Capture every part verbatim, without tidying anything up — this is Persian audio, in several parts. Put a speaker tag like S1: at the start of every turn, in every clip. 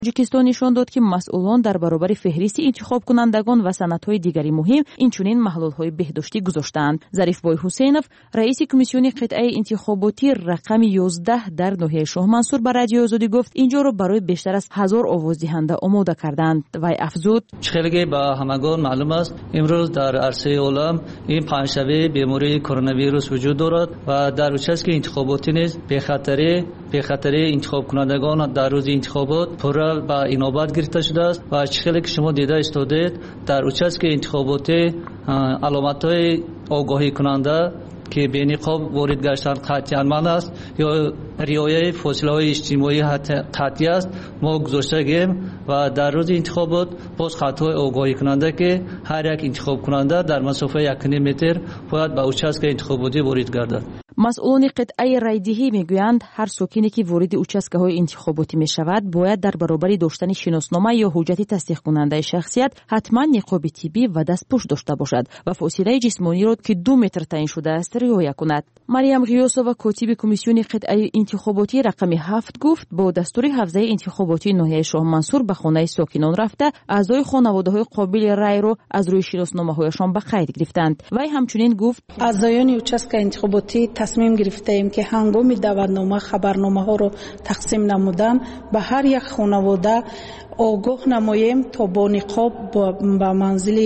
S1: توجیکستان نشان داد که مسئولان در برابر فهرست انتخاب کنندگان و سندهای دیگری مهم اینچنین محلولهای بهداشتی گذاشتند. ظریف بای حسینов رئیس کمیسیون قطعه انتخاباتی رقم یازده در ناحیه شاه منصور به رادیو آزادی گفت اینجا را برای بیشتر از هزار آوازدهنده آماده کردند و افزود
S2: خیلی با همگان معلوم است امروز در عرصه عالم این پنجشنبه بیماری کرونا ویروس وجود دارد و در اچسک انتخاباتی نیز به خطر به خطر انتخاب کنندگان در روز انتخابات پر با اینابت گرفته شده است و خیلی که شما دیده استودید در اچسک انتخاباتی علامت‌های آگاهی کننده که به نقاب وارد گشتن قطعی مانع است یا رعایت فاصله اجتماعی قطعی است ما گذاشته گیم و در روز انتخابات باز خطای آگاهی کننده که هر یک انتخاب کننده در مسافه یک متر باید به اچسک انتخاباتی وارد گردد.
S1: مسئولان قطعه رایدهی میگویند هر ساکنی که وارد اچسکه‌های انتخاباتی میشود باید در برابر داشتن شناسنامه یا حجت تصدیق کننده شخصیت حتما نقاب طبی و دستپوش داشته باشد و فاصله جسمانی را که دو متر تعیین شده است رعایت کند. مریم غیاسова کاتب کمیسیون قطعه انتخاباتی رقم هفت گفت با دستور حوزه انتخاباتی ناحیه شاه منصور به خانه ساکنان رفته اعضای خانواده‌های قابل رای را از روی شناسنامه‌هایشان به قید گرفتند. وی همچنین گفت
S3: اعضایان اچسک انتخاباتی تصمیم گرفتیم که هنگام دعوتنامه خبرنامه ها رو تقسیم نمودن به هر یک خانواده آگاه نماییم تا با نقاب به منزل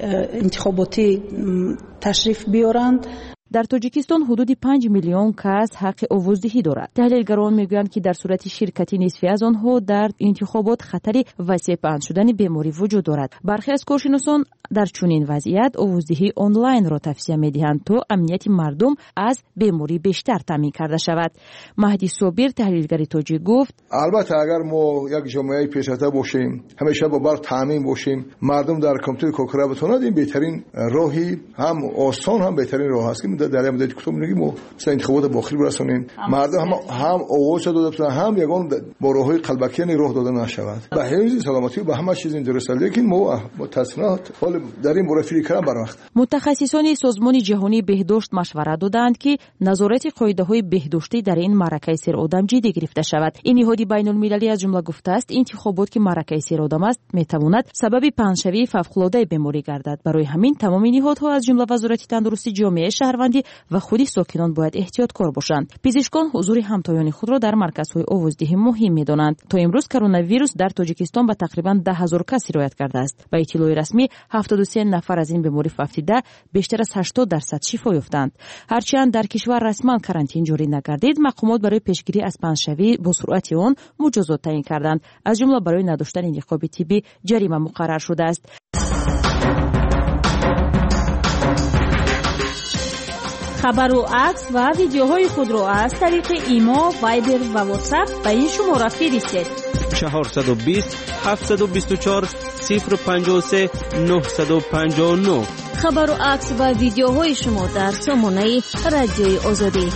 S3: انتخاباتی تشریف بیارند.
S1: در تاجیکستان حدود پنج میلیون کس حق آوازدهی دارد. تحلیلگران میگویند که در صورت شرکت نصفی از آنها در انتخابات خطری وسیع پهن شدن بیماری وجود دارد. برخی از کارشناسان در چنین وضعیت آوازدهی آنلاین را توصیه می‌دهند تا امنیت مردم از بیماری بیشتر تامین کرده شود. مهدی صابر تحلیلگر تاجیک گفت
S4: البته اگر ما یک جامعه پیشرفته باشیم همیشه با برق تامین باشیم مردم در کامپیوتر کار بتونند این بهترین راهی هم آسان هم بهترین راه است که در مدت کوتاه میگیم ما مثلا انتخابات باخیر برسونیم مردم هم هم آواز داده بتونن هم یگان با راههای قلبکی راه داده نشود به حفظ سلامتی و به همه چیز این درسته لیکن ما متصنات حال در این مورد فکر کردن بر وقت.
S1: متخصصان سازمان جهانی بهداشت مشورت دادند که نظارت قاعده‌های بهداشتی در این معرکه سر آدم جدی گرفته شود. این نهاد بین‌المللی از جمله گفته است انتخابات که معرکه سر آدم است میتواند سبب پنه‌شوی فوق‌العاده بیماری گردد. برای همین تمام نهادها از جمله وزارت تندرستی جامعه شهروندی و خود ساکنان باید احتیاطکار باشند. پزشکان حضور همتایان خود را در مرکزهای آوازدهی مهم می‌دانند. تا امروز کرونا ویروس در تاجیکستان به تقریباً ده هزار کس سرایت کرده است. با اطلاع رسمی هفتاد و سه نفر از این بیماری فافیده بیشتر از هشتاد درصد شفا یافتند. هرچند در کشور رسما کارانتین جاری نگردید، مقامات برای پیشگیری از پنه‌شوی با سرعت آن مجازات تعیین کردند. از جمله برای نداشتن نقاب طبی جریمه مقرر شده است. خبر و عکس و ویدیوهای خود را از طریق ایما، وایبر و واتساپ به این شماره فرستید.
S5: چهارصد و بیست هفتصد و بیست و چهار صفر پنجاه و سه نهصد و پنجاه و نه.
S6: خبر و عکس و ویدیوهای شما در سامانه رادیوی آزادی.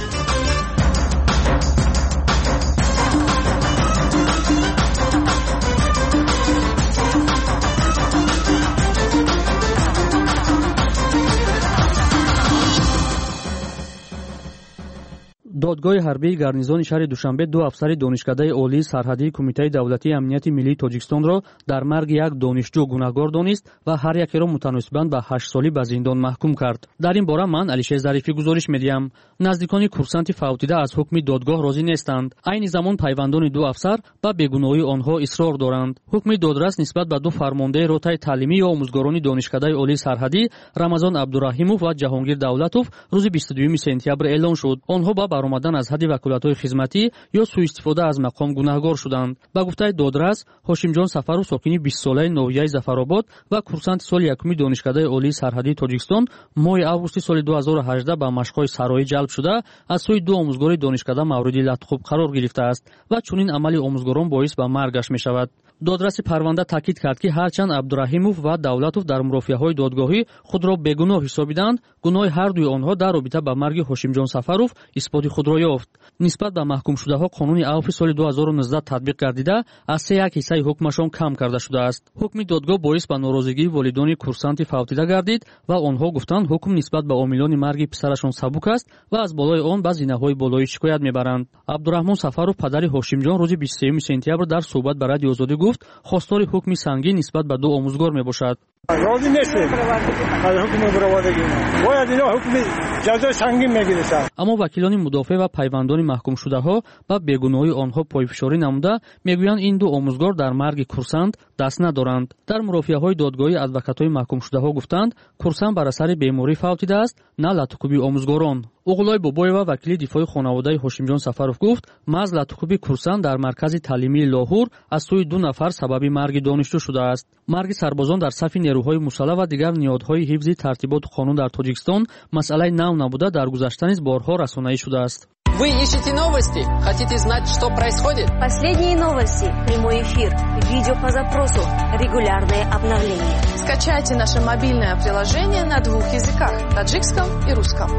S7: دادگاه حربی гарнизони шаҳри Душанбе ду афсари донишкадаи олии сарҳадии Кумитаи давлатии амнияти миллии Тоҷикистонро дар марги як донишҷӯ гунаҳгор донист ва ҳар якеро мутаносибан ба ҳашт солӣ ба зиндон маҳкум кард. Дар ин бора ман Алишер Зарифӣ гузориш медиҳам. Наздикони курсанти фавтида аз ҳукми додгоҳ розӣ нестанд. Айни замон пайвандони ду афсар ба бегуноҳии онҳо исрор доранд. ҳукми додрас нисбат ба ду фармондаи ротаи таълимӣ ё омӯзгорони донишкадаи олии сарҳадӣ Рамазон Абдураҳимов ва Ҷаҳонгир Давлатов рӯзи бисту дуюми сентябр эълон шуд. онҳо ба баромадан аз ҳадди ваколатҳои хизматӣ ё сӯистифода аз мақом гунаҳгор шуданд. ба гуфтаи додрас ҳошимҷон Сафаров сокини бистсолаи ноҳияи Зафаробод ва курсанти соли якуми донишкадаи олии сарҳадии Тоҷикистон моҳи августи соли ду ҳазору ҳаждаҳ ба машқҳои сароӣ ҷалб шуда аз сӯи ду омӯзгори донишкада мавриди латхӯб қарор гирифтааст ва чунин амали омӯзгорон боис ба маргаш мешавад. додраси парванда таъкид кард ки ҳарчанд Абдураҳимов ва Давлатов дар мурофиаҳои додгоҳӣ худро бегуноҳ ҳисобиданд, гуноҳи ҳардуи онҳо дар робита ба марги Ҳошимҷон Сафаров исботи худро خودро ёфт. нисбат ба маҳкумшудаҳо қонуни авфи соли ду ҳазору нуздаҳ татбиқ гардида аз се як ҳиссаи ҳукмашон кам карда шудааст. ҳукми додгоҳ боис ба норозигии волидони курсанти фавтида гардид ва онҳо гуфтанд ҳукм нисбат ба омилони марги писарашон сабук аст ва аз болои он ба зинаҳои болоӣ шикоят мебаранд. абдураҳмон Сафаров падари ҳошимҷон рӯзи бисту сеюми сентябр дар суҳбат ба Радиои Озодӣ гуфт хостори ҳукми сангин нисбат ба ду омӯзгор мебошад.
S8: розӣ нестем аз ҳукми бураводагӣ. бояд ино ҳукми ҷазои сангин мегирисанд.
S7: аммо вакилони мудофиъ ва пайвандони маҳкумшудаҳо ба бегуноҳии онҳо пойфишорӣ намуда мегӯянд ин ду омӯзгор дар марги курсанд даст надоранд. дар мурофиаҳои додгоҳи адвокатҳои маҳкумшудаҳо гуфтанд курсанд бар асари беморӣ фавтида аст, на латукуби омӯзгорон. уғулои Бобоева вакили дифои хонаводаи Ҳошимҷон Сафаров гуфт маҳз латукуби курсанд дар маркази таълимии Лоҳур аз сӯи ду нафар сабаби марги донишҷӯ шудааст. марги сарбозон дар сафи нерӯҳои мусаллаҳ ва дигар ниҳодҳои ҳифзи тартиботу қонун дар Тоҷикистон масъалаи нав набуда дар гузашта низ борҳо расонаӣ шудааст.
S9: Вы ищете новости? Хотите знать, что происходит?
S6: Последние новости, прямой эфир, видео по запросу, регулярные обновления.
S10: Скачайте наше мобильное приложение на двух языках – таджикском и русском.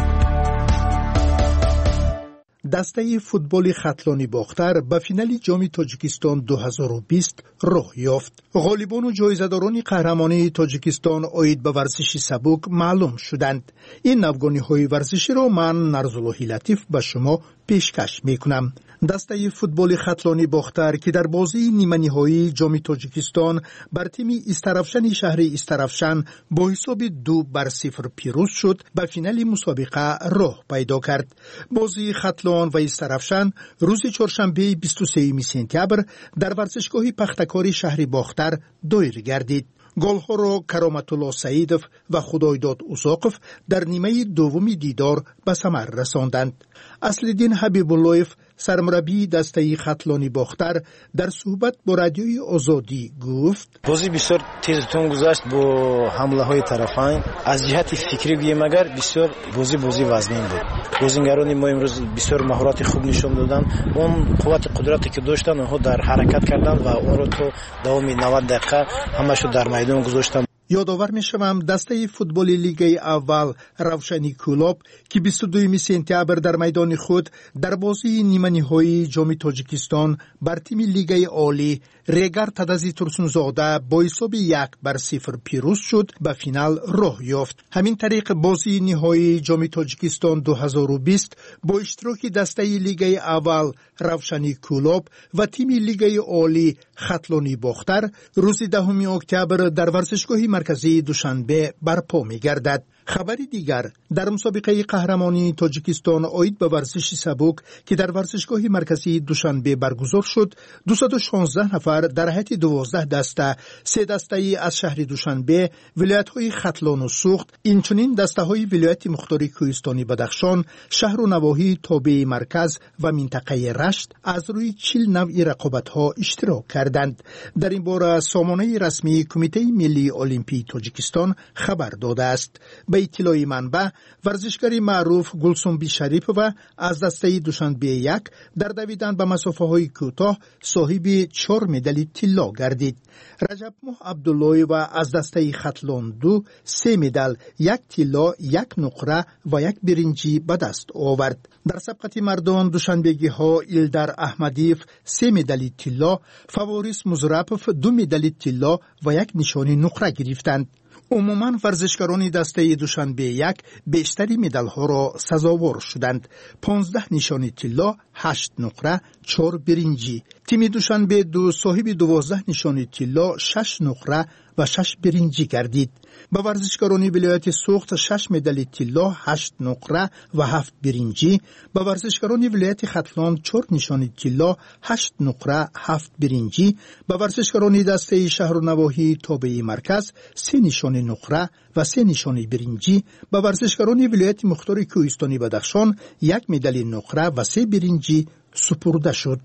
S11: дастаи футболи хатлони бохтар ба финали ҷоми Тоҷикистон ду ҳазору бист роҳ ёфт. ғолибону ҷоизадорони қаҳрамонии Тоҷикистон оид ба варзиши сабук маълум шуданд. ин навгониҳои варзиширо ман Нарзуллоҳи Латиф ба шумо пешкаш мекунам. дастаи футболи хатлони бохтар ки дар бозии ниманиҳоии ҷоми Тоҷикистон бар тими Истарафшани шаҳри Истарафшан бо ҳисоби ду бар сифр пирӯз шуд, ба финали мусобиқа роҳ пайдо кард. бозии хатлон ва Истарафшан рӯзи чоршанбеи бисту сеюми сентябр дар варзишгоҳи пахтакори шаҳри Бохтар доир гардид. голҳоро Кароматулло Саидов ва Худойдод Усоқов дар нимаи дуввуми дидор ба самар расонданд. Аслиддин Ҳабибуллоев, сармураббии дастаи хатлони бохтар, дар суҳбат бо Радиои Озодӣ гуфт:
S12: бозӣ бисёр тезтун гузашт бо ҳамлаҳои тарафайн. аз ҷиҳати фикрӣ гӯем агар бисёр бозӣ бозӣ вазнин буд. бозингарони мо имрӯз бисёр маҳорати хуб нишон доданд. он қуввати қудрате ки доштанд онҳо дар ҳаракат карданд ва онро то давоми навад дақиқа ҳамаашро дар майдон гузоштанд. ёдовар мешавам дастаи футболи лигаи аввал Равшани Кӯлоб ки бисту дуюми сентябр дар майдони худ дар бозии ниманиҳои ҷоми Тоҷикистон бар тими лигаи олӣ Регар Тадази Турсунзода бо ҳисоби як бар сифр пирӯз шуд, ба финал роҳ ёфт. ҳамин тариқ бозии ниҳоии ҷоми Тоҷикистон ду ҳазору бист бо иштироки дастаи лигаи аввал Равшани Кӯлоб ва тими лигаи олӣ Хатлони Бохтар рӯзи даҳуми октябр дар варзишгоҳи марказии Душанбе барпо мегардад. хабари дигар, дар мусобиқаи қаҳрамонии Тоҷикистон оид ба варзиши сабук ки дар варзишгоҳи марказии Душанбе баргузор шуд, дусаду шонздаҳ нафар дар ҳайати дувоздаҳ даста, се дастаи аз шаҳри Душанбе, вилоятҳои Хатлону Суғд, инчунин дастаҳои вилояти Мухтори Кӯҳистони Бадахшон, шаҳру навоҳии тобеи марказ ва минтақаи Рашт аз рӯи чил навъи рақобатҳо иштирок карданд. дар ин бора сомонаи расмии Кумитаи Миллии Олимпии Тоҷикистон хабар додааст. ба иттилои манбаъ, варзишгари маъруф Гулсумби Шарипова аз дастаи Душанбе як дар давидан ба масофаҳои кӯтоҳ соҳиби чор медали тилло гардид. Раҷабмоҳ Абдуллоева аз дастаи Хатлон ду се медал, як тилло, як нуқра ва як биринҷӣ ба даст овард. дар сабқати мардон душанбегиҳо Илдар Аҳмадиев се медали тилло, Фаворис Музрапов ду медали тилло ва як нишони нуқра гирифтанд. умуман варзишгарони дастаи Душанбе як бештари медалҳоро сазовор шуданд. понздаҳ нишони тилло, ҳашт нуқра, чор биринҷӣ. тими Душанбе ду соҳиби дувоздаҳ нишони тилло, шаш нуқра ва шаш биринҷӣ гардид. ба варзишгарони вилояти Суғд шаш медали тилло, ҳашт нуқра ва ҳафт биринҷӣ. ба варзишгарони вилояти Хатлон чор нишони тилло, ҳашт нуқра, ҳафт биринҷӣ. ба варзишгарони дастаи шаҳру навоҳии тобеи марказ се нишони нуқра ва се нишони биринҷӣ. ба варзишгарони вилояти Мухтори Кӯҳистони Бадахшон як медали нуқра ва се биринҷӣ супурда шуд.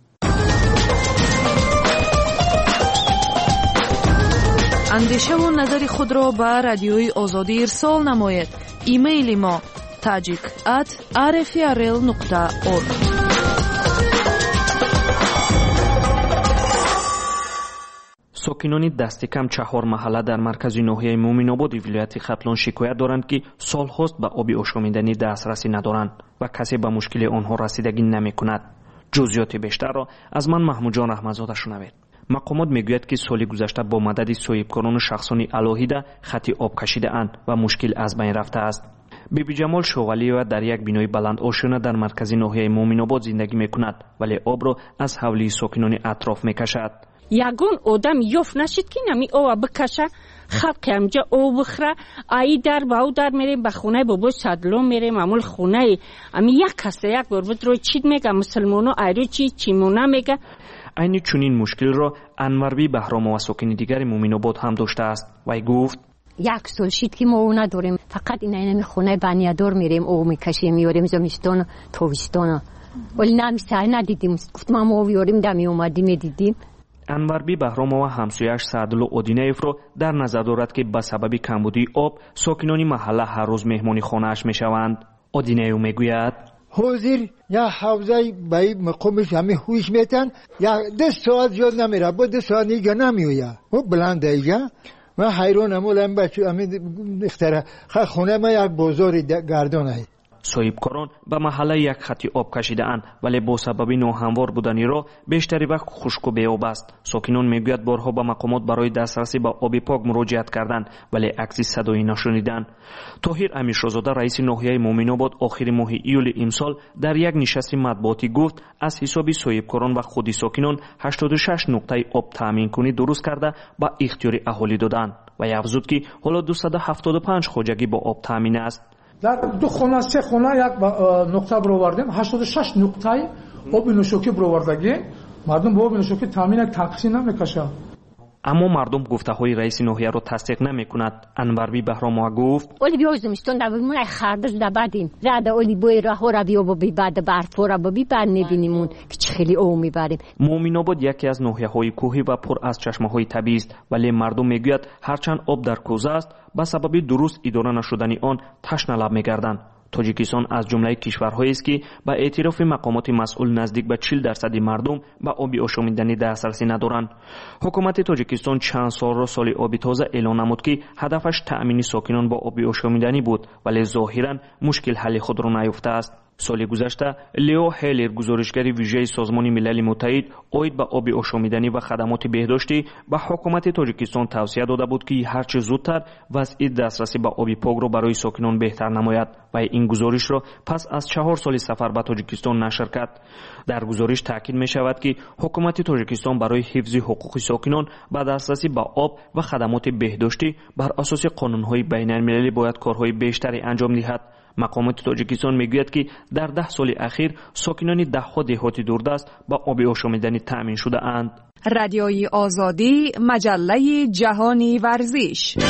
S1: андешаву назари худро ба Радиои Озодӣ ирсол намоед. имейли мо tajik at r f r l нуқта org.
S13: ساکنان دست کم چهار محله در مرکز ناحیه مومن‌آباد ولایت ختلان شکایت دارند که سالهاست به آب آشامیدنی دسترسی ندارند و کسی به مشکل آنها رسیدگی نمی‌کند. جزئیات بیشتر را از من محمود جان رحمت‌زاده شنوید. مقامات میگوید که سال گذشته با مدد صاحبکاران و شخصان علاهیده خط آب کشیده اند و مشکل از بین رفته است. بیبی جمال شوغلی‌ها در یک بینای بلند آشیانه در مرکز ناحیه مومن‌آباد زندگی می‌کند ولی آب را از حوله ساکنان اطراف می‌کشد.
S14: یگان آدم یافت نشد که نمی آب بکشه، خلق همجا آب بخره، ای در با او در میریم به خونه بابا صدلو میریم معمول خونه امی یک کسی یک بار بود روی چید میگه مسلمانو ایرو چی چیمونه میگه.
S13: این چنین مشکل را انوربی بهرام و ساکن دیگر مومن‌آباد هم داشته است و گفت
S15: یک سال شد که ما اون نداریم، فقط این اینمی خونه بنیادار میریم او میکشیم میاریم زمستان تابستان ولی نمیشه ندیدیم. گفتم ما بیاریم دمی اومدیم میدیدیم.
S13: انوربی بهرام و همسایه‌اش سعدالله اودینیف را در نظر دارد که به سبب کمبودی آب ساکنان محله هر روز مهمانی خانه‌اش میشوند. اودینیف میگوید
S16: حاضر یا حوزه به مقامش همه هوش میتن یا ده ساعت زیاد نمیره با ده ساعت دیگه نمیویه و بلند دیگه من حیرانم ولم بچه همین اختره خونه ما یک بازار گردانه.
S13: صاحبکاران به محله یک خطی آب کشیده اند ولی با سبب ناهموار بودن را بیشتری وقت خشک و بی‌آب است. ساکنان میگوید بارها به مقامات برای دسترسی به آب پاک مراجعت کردند ولی عکسی صدایی نشنیدند. طاهر امیرشاهزاده رئیس ناحیه مومن‌آباد آخر ماه ایول امسال در یک نشست مطبوعاتی گفت از حساب صاحبکاران و خود ساکنان هشتاد و شش نقطه آب تامین کنی درست کرده به اختیار اهالی دادند و افزود که حالا دویست و هفتاد و پنج خواجگی با آب تامین است.
S17: در دو خانه سه خانه یک نقطه برآوردیم، هشتاد و شش نقطه آب نوشابه برآوردگی مردم با آب نوشابه تامین تقسیم نمیکشه.
S13: اما مردم گفته‌های رئیس ناحیه را تصدیق نمی‌کند. انوربی بهرام گفت
S15: اولی بیازمستون در مون خردش دبادیم زده اولی بوی راه را بیا با بی بعد برف را با بی بعد نبینیمون که چه خیلی او میبریم.
S13: مومن‌آباد یکی از ناحیه‌های کوهی و پر از چشمه‌های طبیعی است ولی مردم میگوید هرچند آب در کوزه است به سبب درست اداره نشدن آن تشنه لب می‌گردند. تاجیکستان از جمله کشورهایی است که با اعتراف مقامات مسئول نزدیک به چهل درصد مردم به آب آشامیدنی دسترسی ندارند. حکومت تاجیکستان چند سال را سال آب تازه اعلان نمود که هدفش تأمین ساکنان با آب آشامیدنی بود ولی ظاهرا مشکل حل خود را نیافته است. سال گذشته لیو هیلر گزارشگر ویژه سازمان ملل متحد اوید به آب آشامیدنی و خدمات بهداشتی به حکومت تاجیکستان توصیه داده بود که هرچه زودتر وضع دسترسی به آب پاک را برای ساکنان بهتر نماید و این گزارش را پس از چهار سال سفر به تاجیکستان نشر کرد. در گزارش تاکید می شود که حکومت تاجیکستان برای حفظ حقوق ساکنان به دسترسی به آب و خدمات بهداشتی بر اساس قانون‌های بین‌المللی باید کارهای بیشتری انجام دهد. مقامات تاجیکستان میگوید که در ده سال اخیر ساکنان ده‌ها دهات دوردست با آب آشامیدنی تأمین شده اند.
S18: رادیوی آزادی، مجله جهانی ورزش.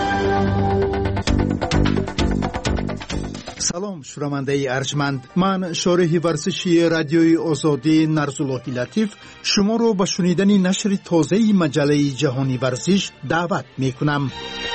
S11: سلام شنونده ارجمند، من شارح ورزشی رادیوی آزادی نرزالله لطیف شما رو به شنیدن نشر تازه مجله جهانی ورزش دعوت می کنم.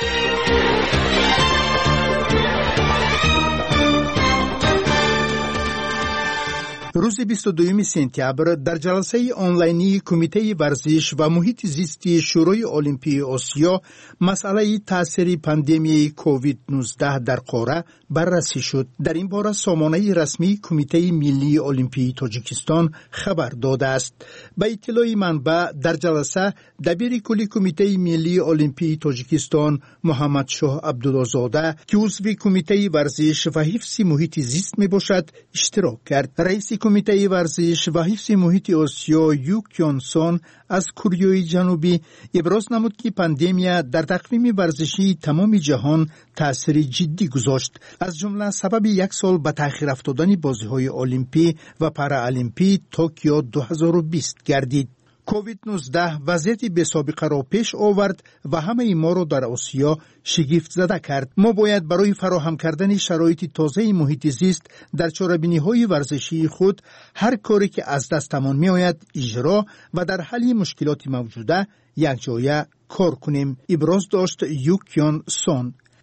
S11: روز بیست و دوم سپتامبر در جلسه آنلاینی کمیته ورزش و محیط زیستی شورای المپی آسیا مسئله تاثیر پاندمی کووید نوزده در قاره بررسی شد. در این باره سامانه رسمی کمیته ملی المپی تاجیکستان خبر داده است. به اطلاع منبع در جلسه دبیر کلی کمیته ملی المپی تاجیکستان محمد شاه عبدالله‌زاده که عضو کمیته ورزش و حفظ محیط زیست می باشد اشتراک کرد. رئیس کمیته ورزش و حفظ محیط آسیا یو کیون سون از کره جنوبی ابراز نمود که پاندمی در تقویم ورزشی تمام جهان تأثیر جدی گذاشت، از جمله سبب یک سال به تأخیر افتادن بازی‌های المپی و پارالمپی توکیو دو هزار و بیست گردید. کووید نوزده وضعیتی بی سابقه را پیش آورد و همه ما را در آسیا شگفت زده کرد. ما باید برای فراهم کردن شرایط تازه محیط زیست در چاره‌بینی‌های ورزشی خود هر کاری که از دستمان می‌آید اجرا و در حل مشکلات موجوده یک جایه کار کنیم، ابراز داشت یو کیون سون.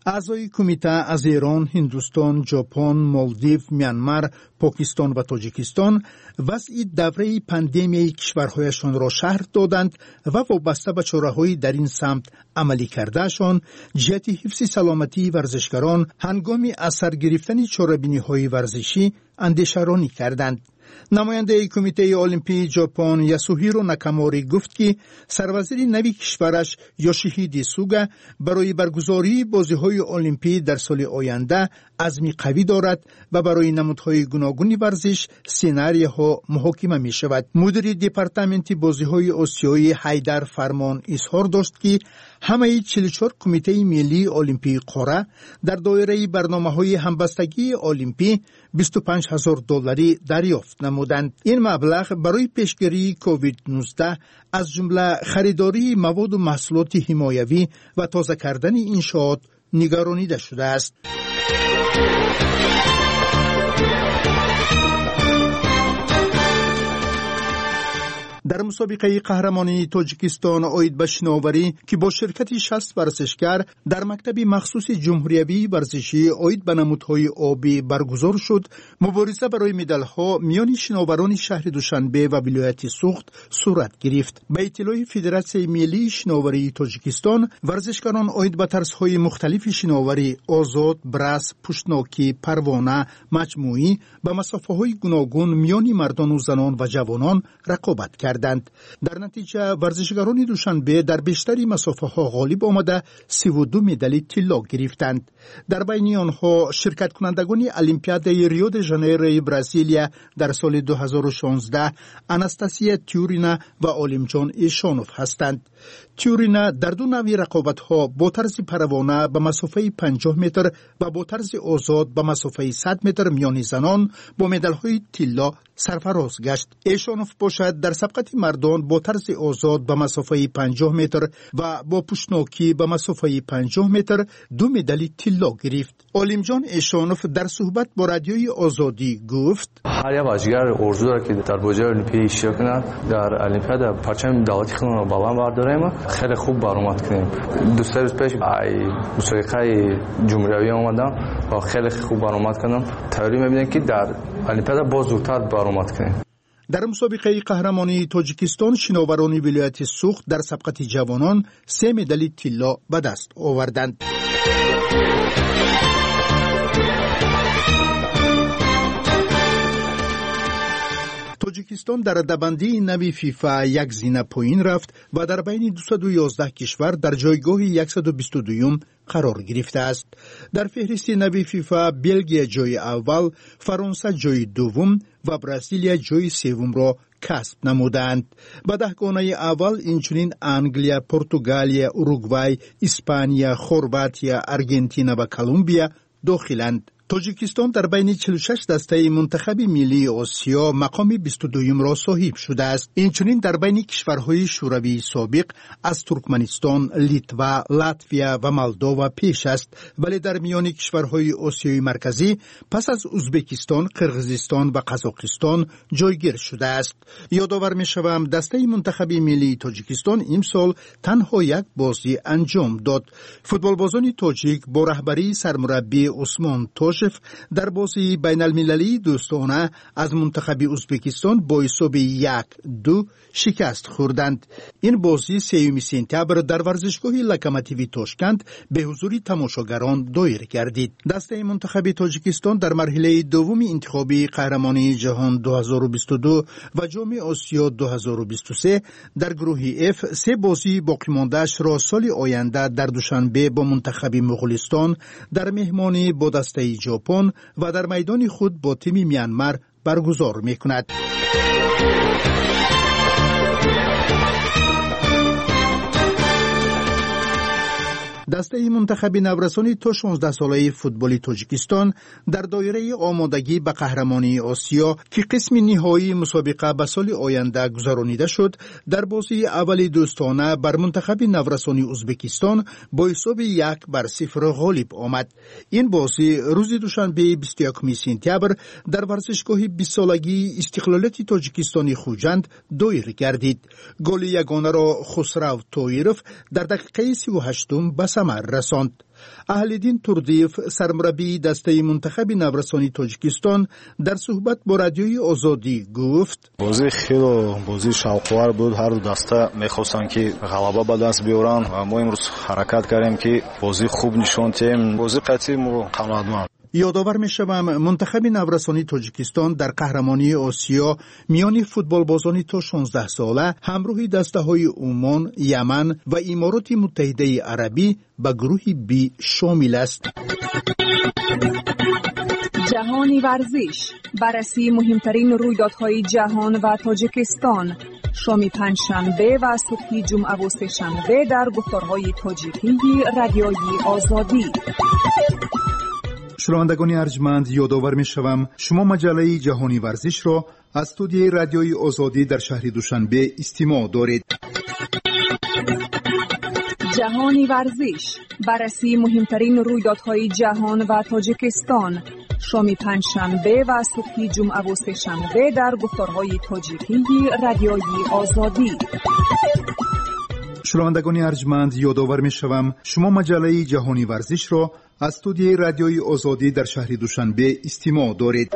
S11: اعضای کمیته از ایران، هندوستان، ژاپن، مالدیو، میانمار، پاکستان و تاجیکستان وضع دوره پاندمی کشورهایشان را شرح دادند و وابسته به چاره‌های در این سمت عملی کردهشان جهت حفظ سلامتی ورزشکاران هنگام اثر گرفتن چاره‌بینی‌های ورزشی اندیشه‌رانی کردند. نماینده کمیته المپی ژاپن یاسوهیرو ناکاموری گفت که سروزیر نوی کشورش یوشیهیدی سوگا برای برگزاری بازی‌های المپی در سال آینده عزمی قوی دارد و برای نمودهای گوناگون ورزش سناریوها محاکمه می شود. مدیر دپارتمنت بازی‌های آسیایی حیدر فرمان اظهار داشت که همه چهل و چهار کمیته ملی المپی قاره در دایره برنامه‌های همبستگی المپی بیست و پنج هزار دلاری دریافت نمودند. این مبلغ برای پیشگیری کووید نوزده از جمله خریداری مواد و محصولات حمایوی و تازه کردن انشاءات نگرانیده شده است. در مسابقه قهرمانی تاجیکستان عاید به شناوری که با شرکت شصت ورزشکار در مکتب مخصوص جمهوری ورزشی عاید به نمودهای آبی برگزار شد، مبارزه برای مدال‌ها میان شناوران شهر دوشنبه و ولایت سوخت صورت گرفت. به اطلاع فدراسیون ملی شناوری تاجیکستان، ورزشکاران عاید به طرزهای مختلف شناوری آزاد، برس، پشتناکی، پروانه، مجموعی به مسافه‌های گوناگون میان مردان و زنان و جوانان رقابت کردند. در نتیجه ورزشکاران دوشنبه در بیشتری مسافه ها غالب آمده سی و دو مدال طلا گرفتند. در بین آنها شرکت کنندگان المپیاد ریو د ژانیرو برزیلیا در سال دو هزار و شانزده آناستاسیا تیورینا و عالمجان ایشانوف هستند. تیورینا در دو نوع رقابت ها با طرز پروانه به مسافه پنجاه متر و با طرز آزاد به مسافه صد متر میان زنان با مدال های طلا سرفراز گشت. ایشانوف باشد در سبقت مردان با طرز آزاد به مسافه پنجاه متر و با پشتناکی به مسافه پنجاه متر دو مدال طلا گرفت. عالمجان ایشانوف در صحبت با رادیوی آزادی گفت:
S19: هر یک بازیگر آرزو دارد که در بازی المپی اشتراک کند، در المپیاد پرچم دولتی خودمون را بالا برداریم، خیلی خوب برآمد کنیم. دو سه روز پیش مسابقه جمهوری آمدم و خیلی خوب برآمد کردم. تئوری می‌بینم که در المپیاد باز زودتر برآمد کنیم.
S11: در مسابقه قهرمانی تاجیکستان شناوران ولایت سوخت در سبقت جوانان سه مدال طلا به دست آوردند. تاجیکستان در دبندی نوی فیفا یک زینه پایین رفت و در بین دویست و یازده کشور در جایگاه صد و بیست و دو قرار گرفته است. در فهرست نوی فیفا بلژیک جای اول، فرانسه جای دوم و برزیل جای سوم را کسب نمودند. به دهگانه اول اینچنین انگلیا، پرتغالیا، اوروگوای، اسپانیا، خرواطیا، آرژانتین و کلمبیا داخلند. تاجیکستان در بین چهل و شش دسته منتخب ملی آسیا مقام بیست و دو را صاحب شده است. اینچنین در بین کشورهای شوروی سابق از ترکمنستان، لیتوا، لاتویا و مولداوا پیش است، ولی در میان کشورهای آسیای مرکزی پس از ازبکستان، قرقیزستان و قزاقستان جایگیر شده است. یادآور می‌شوم دسته منتخب ملی تاجیکستان امسال تنها یک بازی انجام داد. فوتبالبازان تاجیک با رهبری سرمربی عثمان توشف در بازی بین المللی دوستانه از منتخب ازبکستان با حساب یک دو شکست خوردند. این بازی سوم سپتامبر در ورزشگاه لوکوموتیو تاشکند به حضور تماشاگران دایر گردید. دسته منتخب تاجیکستان در مرحله دوم انتخابی قهرمانی جهان دو هزار و بیست و دو و جام آسیا دو هزار و بیست و سه در گروه اف سه بازی باقی مانده‌اش را سال آینده در دوشنبه با منتخب مغولستان، در مهمانی با دسته ژاپن و در میدان خود با تیم میانمار برگزار می‌کند. دسته منتخب نورسانی تا شانزده ساله فوتبال تاجیکستان در دایره آمادگی به قهرمانی آسیا که قسم نهایی مسابقه به سال آینده گذرانیده شد، در بازی اول دوستانه بر منتخب نورسانی ازبکستان با حساب یک بر صفر غالب آمد. این بازی روز دوشنبه بیست و یکم سپتامبر در ورزشگاه بیست سالگی استقلالیت تاجیکستان خوجند دایر گردید. گل یگانه را خسرو طایرف در دقیقه سی و هشتم به ثمر رساند. اهل‌دین تردیف سرمربی دسته منتخب نورسانی تاجیکستان در صحبت با رادیوی آزادی گفت
S12: بازی خیلی بازی شوق‌آور بود. هر دو دسته می‌خواستن که غلبه به دست بیارن و ما امروز حرکت کردیم که بازی خوب نشون دادیم. بازی قطعی ما قناعتمند.
S11: یادآور می‌شوم منتخب نورسانی تاجیکستان در قهرمانی آسیا میان فوتبال بازان تا شانزده ساله همراه دسته‌های عمان، یمن و امارات متحده عربی به گروه بی شامل است.
S18: جهانی ورزش، بررسی مهمترین رویدادهای جهان و تاجیکستان، شام پنجشنبه و صبح جمعه و سه‌شنبه در گفتارهای تاجیکی رادیوی آزادی.
S11: شنوندگان ارجمند، یادآور می‌شوم شما مجله جهانی ورزش را از استودیوی رادیوی آزادی در شهر دوشنبه استماع دارید.
S18: جهانی ورزش، بررسی مهمترین رویدادهای جهان و تاجیکستان، شام پنجشنبه و صبح جمعه و سه‌شنبه در گفتارهای تاجیکی رادیوی آزادی.
S11: شنوندگان ارجمند، یادآور می‌شوم شما مجله جهانی ورزش را از استودیوی رادیوی آزادی در شهر دوشنبه استماع دارید.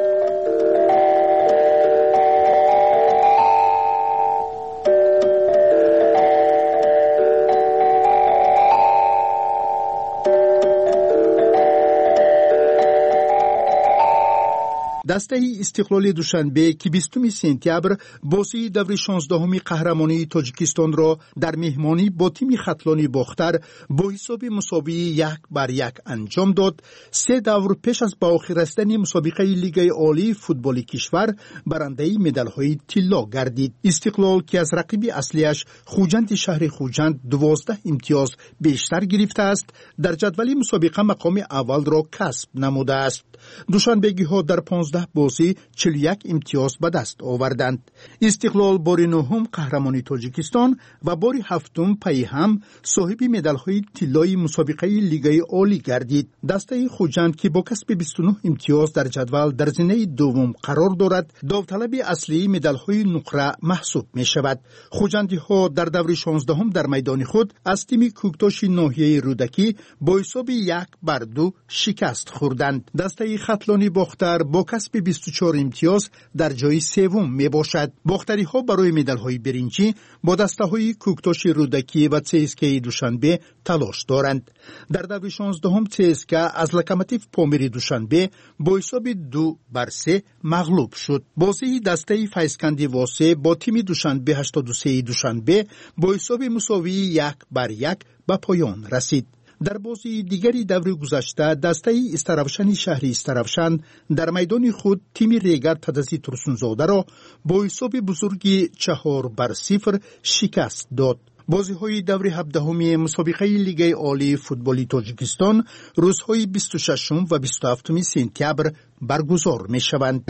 S11: دسته استقلال دوشنبه که بیستم سپتامبر بازی دور شانزدهم قهرمانی تاجیکستان را در مهمانی با تیم خطلانی باختر با حساب مساوی یک بر یک انجام داد، سه دور پیش از به آخر رسیدن مسابقه لیگ عالی فوتبال کشور برنده مدال‌های طلا گردید. استقلال که از رقیب اصلیش خوجند شهر خوجند دوازده امتیاز بیشتر گرفته است، در جدول مسابقه مقام اول را کسب نموده است. دوشنبگی‌ها در پانزده بازی چهل و یک امتیاز به دست آوردند. استقلال بار نهم قهرمانی تاجیکستان و بار هفتم پی هم صاحب مدال‌های طلای مسابقه لیگ عالی گردید. دسته خوجند که با کسب بیست و نه امتیاز در جدول در زینه دوم قرار دارد، داوطلب اصلی مدال‌های نقره محسوب می‌شود. خوجندی‌ها در دور شانزدهم در میدان خود از تیم کوکتاش ناحیه رودکی با حساب یک بر دو شکست خوردند. دسته خطلانی باختر با کسب بیست و چهار امتیاز در جای سوم می باشد. باختری ها برای مدال های برنجی با دسته های کوکتاش رودکی و سیسکه دوشنبه تلاش دارند. در دور شانزدهم سیسکه از لوکوموتیو پامیر دوشنبه با حساب دو بر سه مغلوب شد. بازی دسته فیسکندی واسه با تیم دوشنبه هشتاد و سه دوشنبه با حساب مساوی یک بر یک به پایان رسید. در بازی دیگری دور گذشته دسته استرابشن شهری استرابشن در میدان خود تیم ریگر تدزی ترسونزاده را با حساب بزرگی چهار بر صفر شکست داد. بازی های دور هفدهمی مسابقه لیگ عالی فوتبالی تاجیکستان روزهای بیست و ششم و بیست و هفتم سپتامبر برگزار می شوند.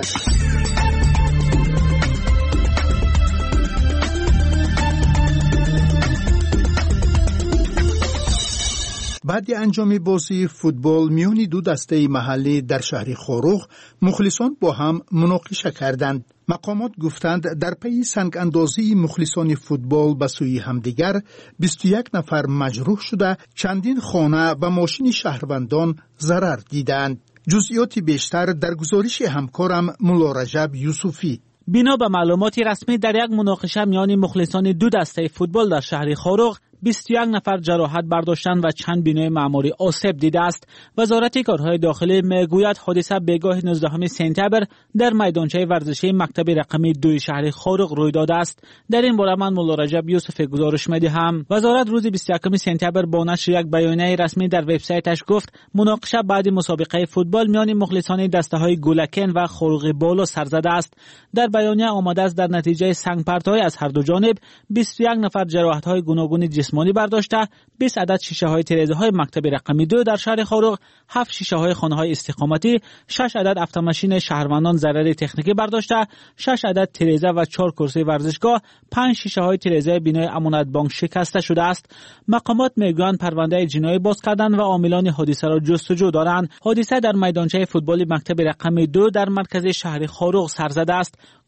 S11: بعد انجام بازی فوتبال میان دو دسته محلی در شهر خاروغ مخلصان با هم مناقشه کردند. مقامات گفتند در پی سنگ اندازی مخلصان فوتبال به سوی همدیگر بیست و یک نفر مجروح شده، چندین خانه و ماشین شهروندان ضرر دیدند. جزئیات بیشتر در گزارش همکارم مولا رجب یوسفی.
S20: بنا به معلومات رسمی در یک مناقشه میان مخلصان دو دسته فوتبال در شهر خاروغ بیست و یک نفر جراحت برداشتند و چند بینای معماری آسیب دیده است. وزارت کارهای داخلی میگوید حادثه بگاه نوزدهم سپتامبر در میدانچه ورزشی مکتب رقمی دو شهر خاروغ روی داده است. در این باره من مولا رجب یوسف گزارش می‌دهم. وزارت روز بیست و یکم سپتامبر با نشر یک بیانیه رسمی در وبسایتش گفت مناقشه بعد مسابقه فوتبال میان مخلصان دسته‌های گولکن و خاروغ بالا سر زده است. در بیانیه آمده است در نتیجه سنگ پرت‌های از هر دو جانب بیست و یک نفر جراحت‌های گوناگون جسمانی برداشته، بیست عدد شیشه های تیره‌های های مکتب رقمی دو در شهر خاروغ، هفت شیشه های خانه های استقامتی، شش عدد اتوماشین شهروندان ضرر تکنیکی برداشته، شش عدد تیره‌ای و چهار کرسی ورزشگاه، پنج شیشه های تیره‌ای بینای امانت بانک شکسته شده است. مقامات میگویند پرونده جنایی باز کردند و عاملان حادثه را جستجو دارند. حادثه در میدانچه فوتبال مکتب رقمی دو در مرکز شهر خاروغ سر زده است.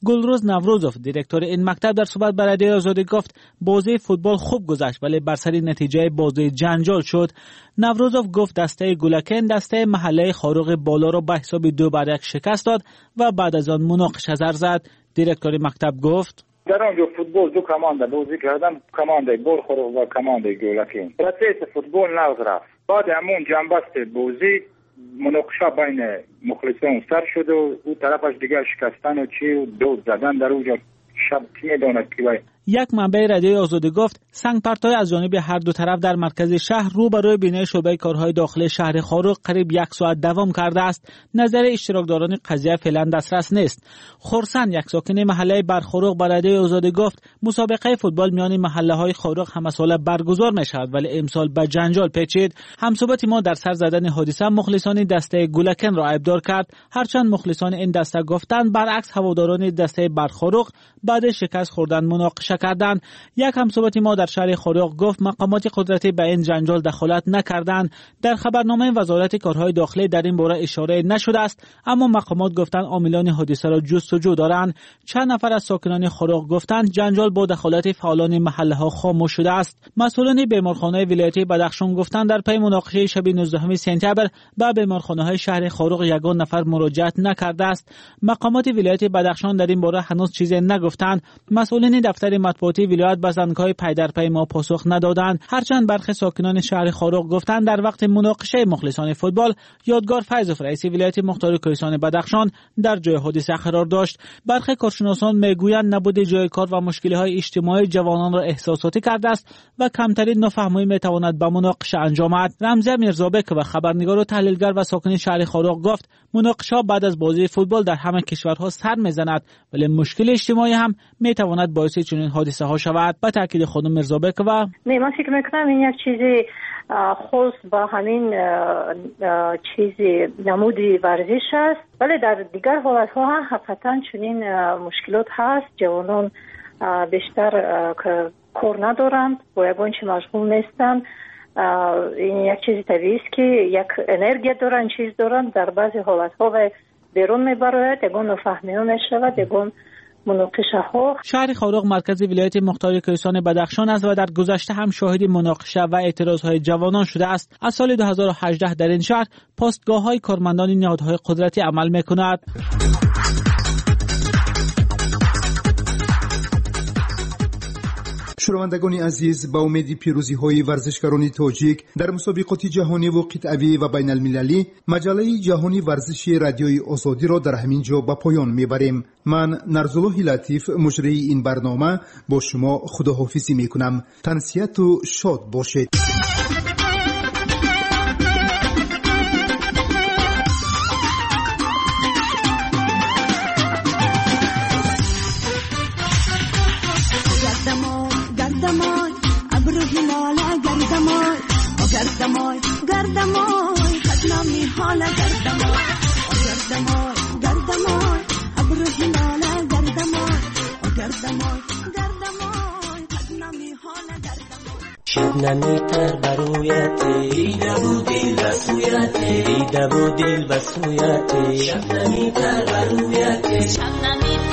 S20: گلروز نوروزوف دیرکتور این مکتب در صحبت با رادیو آزادی گفت بازی فوتبال خوب گذشت ولی بر سر نتیجه بازی جنجال شد. نوروزوف گفت دسته گولکن دسته محله خاروق بالا را به حساب دو بر یک شکست داد و بعد از آن مناقشه سر زد. دیرکتور مکتب گفت
S21: در آنجا فوتبال دو کمانده بازی کردن، کمانده بال خاروق و کمانده گولکن. پروسس فوتبال نقض رفت. بعد همون جنبست بازی مناقشه بین مخلصان سر شد و او طرفش دیگه شکستن و چی و دود زدن در اونجا شب کی میداند کی باید.
S20: یک منبع رادیوی آزادی گفت سنگ پرتای از جانب هر دو طرف در مرکز شهر رو برای بینه شعبه کارهای داخلی شهر خاروق قریب یک ساعت دوام کرده است. نظر اشتراکداران قضیه فعلا دسترس نیست. خورسن یک ساکن محله برخاروق با رادیوی آزادی گفت مسابقه فوتبال میان محله های خاروق همه ساله برگزار می شود ولی امسال به جنجال پیچید. همصحبت ما در سر زدن حادثه مخلصان دسته گولکن را ابدار کرد، هرچند مخلصان این دسته گفتند برعکس هواداران دسته برخاروق بعد شکست خوردن مناقشه کردند. یک همصحبت ما در شهر خاروق گفت مقامات قدرتی به این جنجال دخالت نکردند. در خبرنامه وزارت کارهای داخلی در این باره اشاره نشده است، اما مقامات گفتند عاملان حادثه را جستجو دارند. چند نفر از ساکنان خاروق گفتند جنجال با دخالت فعالان محله ها خاموش شده است. مسئولان بیمارخانه ولایتی بدخشان گفتند در پی مناقشه شب نوزدهم سپتامبر به بیمارخانه های شهر خاروق یگان نفر مراجعت نکرده است. مقامات ولایت بدخشان در این باره هنوز چیزی نگفتند. مسئولین دفتر مطبوعاتی ولایت به زنگ‌های پی در پی ما پاسخ ندادند، هرچند برخی ساکنان شهر خاروق گفتند در وقت مناقشه مخلصان فوتبال یادگار فیضوف رئیس ولایت مختار کوهستان بدخشان در جای حادثه قرار داشت. برخی کارشناسان میگویند نبود جای کار و مشکل‌های اجتماعی جوانان را احساساتی کرده است و کمترین نافهمی میتواند به مناقشه انجامد. رمزی میرزابک و خبرنگار و تحلیلگر و ساکن شهر خاروق گفت مناقشه بعد از بازی فوتبال در همه کشورها سر میزند ولی مشکل اجتماعی هم میتواند باعث چنین حادثه ها شود. با تاکید خانم میرزابک و
S22: نه من فکر میکنم این یک چیزی خاص با همین چیزی نمودی ورزش است، ولی در دیگر حالت ها هم حقیقتا چنین مشکلات هست. جوانان بیشتر کار ندارند، با یگان چی مشغول نیستند. این یک چیزی طبیعی است که یک انرژی دارن، چیز دارن، در بعضی حالت ها و بیرون میبراید، یگان نفهمی میشود، یگان مناقشه ها.
S20: شهر خاروق مرکز ولایت مختار کوهستان بدخشان است و در گذشته هم شاهد مناقشه و اعتراض های جوانان شده است. از سال دو هزار و هجده در این شهر پستگاه های کارمندان نهادهای قدرتی عمل میکند.
S11: شنوندگان عزیز، با امید پیروزی های ورزشکاران تاجیک در مسابقات جهانی و قطعی و بین المللی، مجله جهانی ورزشی رادیوی آزادی را در همین جا به پایان میبریم. من نرزالله لطیف مجری این برنامه با شما خداحافظی میکنم. تنسیت و شاد باشید.
S23: گردمای گردمای خدنامی حالا گردمای گردمای گردمای ابر هلال گردمای گردمای گردمای خدنامی حالا گردمای
S24: شبنمی تر برویتی دیده بودی بسویتی دیده بودی بسویتی شبنمی تر برویتی شبنمی